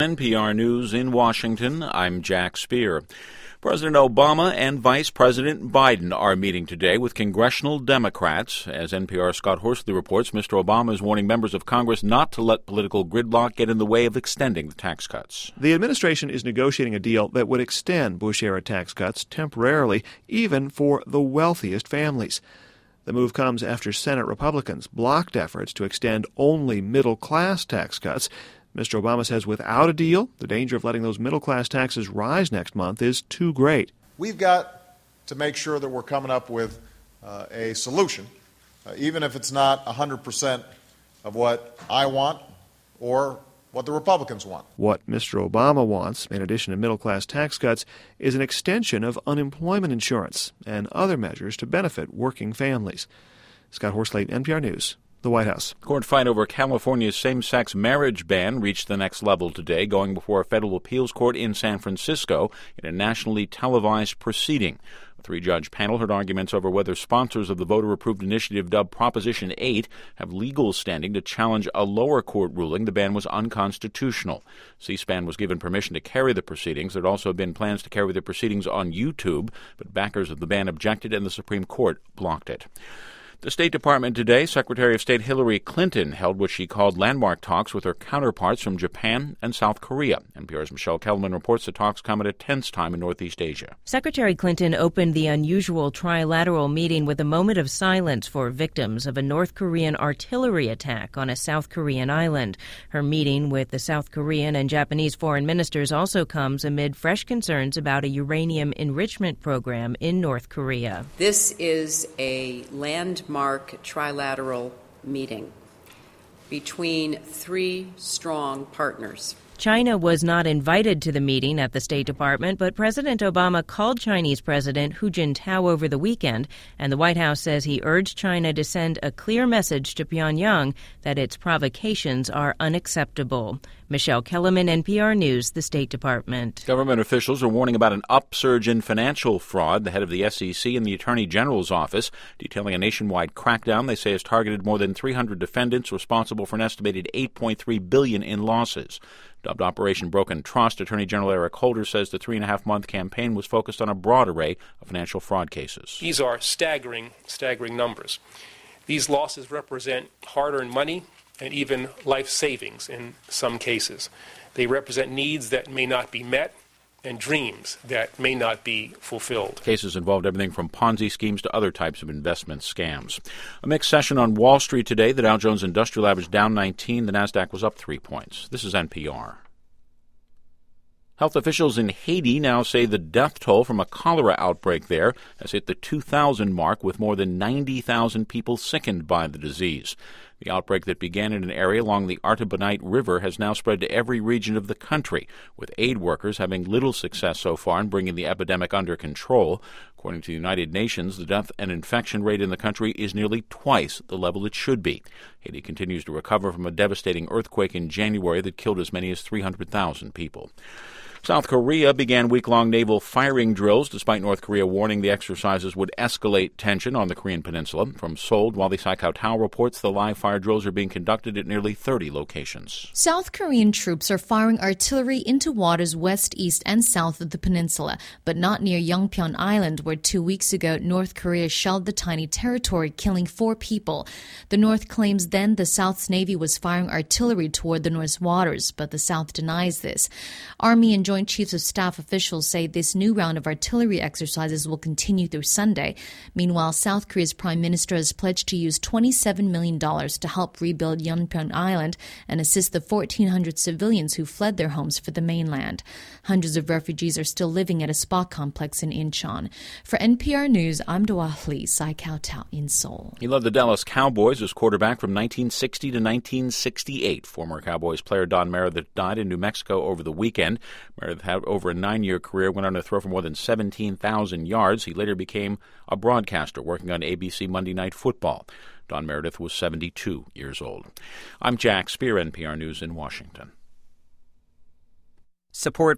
NPR News in Washington, I'm Jack Speer. President Obama and Vice President Biden are meeting today with congressional Democrats. As NPR's Scott Horsley reports, Mr. Obama is warning members of Congress not to let political gridlock get in the way of extending the tax cuts. The administration is negotiating a deal that would extend Bush-era tax cuts temporarily, even for the wealthiest families. The move comes after Senate Republicans blocked efforts to extend only middle-class tax cuts. Mr. Obama says without a deal, the danger of letting those middle-class taxes rise next month is too great. We've got to make sure that we're coming up with a solution, even if it's not 100% of what I want or what the Republicans want. What Mr. Obama wants, in addition to middle-class tax cuts, is an extension of unemployment insurance and other measures to benefit working families. Scott Horsley, NPR News. The White House. Court fight over California's same-sex marriage ban reached the next level today, going before a federal appeals court in San Francisco in a nationally televised proceeding. A three-judge panel heard arguments over whether sponsors of the voter-approved initiative dubbed Proposition 8 have legal standing to challenge a lower court ruling the ban was unconstitutional. C-SPAN was given permission to carry the proceedings. There had also been plans to carry the proceedings on YouTube, but backers of the ban objected and the Supreme Court blocked it. The State Department today, Secretary of State Hillary Clinton held what she called landmark talks with her counterparts from Japan and South Korea. NPR's Michelle Kellerman reports the talks come at a tense time in Northeast Asia. Secretary Clinton opened the unusual trilateral meeting with a moment of silence for victims of a North Korean artillery attack on a South Korean island. Her meeting with the South Korean and Japanese foreign ministers also comes amid fresh concerns about a uranium enrichment program in North Korea. This is a landmark trilateral meeting between three strong partners. China was not invited to the meeting at the State Department, but President Obama called Chinese President Hu Jintao over the weekend, and the White House says he urged China to send a clear message to Pyongyang that its provocations are unacceptable. Michelle Kellerman, NPR News, the State Department. Government officials are warning about an upsurge in financial fraud. The head of the SEC and the Attorney General's office detailing a nationwide crackdown they say has targeted more than 300 defendants responsible for an estimated $8.3 billion in losses. Dubbed Operation Broken Trust, Attorney General Eric Holder says the 3.5-month campaign was focused on a broad array of financial fraud cases. These are staggering numbers. These losses represent hard-earned money and even life savings in some cases. They represent needs that may not be met and dreams that may not be fulfilled. Cases involved everything from Ponzi schemes to other types of investment scams. A mixed session on Wall Street today. The Dow Jones Industrial Average down 19. The Nasdaq was up 3 points. This is NPR. Health officials in Haiti now say the death toll from a cholera outbreak there has hit the 2,000 mark, with more than 90,000 people sickened by the disease. The outbreak that began in an area along the Artibonite River has now spread to every region of the country, with aid workers having little success so far in bringing the epidemic under control. According to the United Nations, the death and infection rate in the country is nearly twice the level it should be. Haiti continues to recover from a devastating earthquake in January that killed as many as 300,000 people. South Korea began week-long naval firing drills, despite North Korea warning the exercises would escalate tension on the Korean peninsula. From Seoul, Wally Saikao-Tao reports the live fire drills are being conducted at nearly 30 locations. South Korean troops are firing artillery into waters west, east, and south of the peninsula, but not near Yeongpyeon Island, where 2 weeks ago North Korea shelled the tiny territory, killing 4 people. The North claims then the South's Navy was firing artillery toward the North's waters, but the South denies this. Army and Joint Chiefs of Staff officials say this new round of artillery exercises will continue through Sunday. Meanwhile, South Korea's prime minister has pledged to use $27 million to help rebuild Yeonpyeon Island and assist the 1,400 civilians who fled their homes for the mainland. Hundreds of refugees are still living at a spa complex in Incheon. For NPR News, I'm Doa Lee, Saikao-Tao in Seoul. He led the Dallas Cowboys as quarterback from 1960 to 1968. Former Cowboys player Don Meredith died in New Mexico over the weekend. Meredith had over a 9-year career, went on to throw for more than 17,000 yards. He later became a broadcaster working on ABC Monday Night Football. Don Meredith was 72 years old. I'm Jack Speer, NPR News in Washington. Support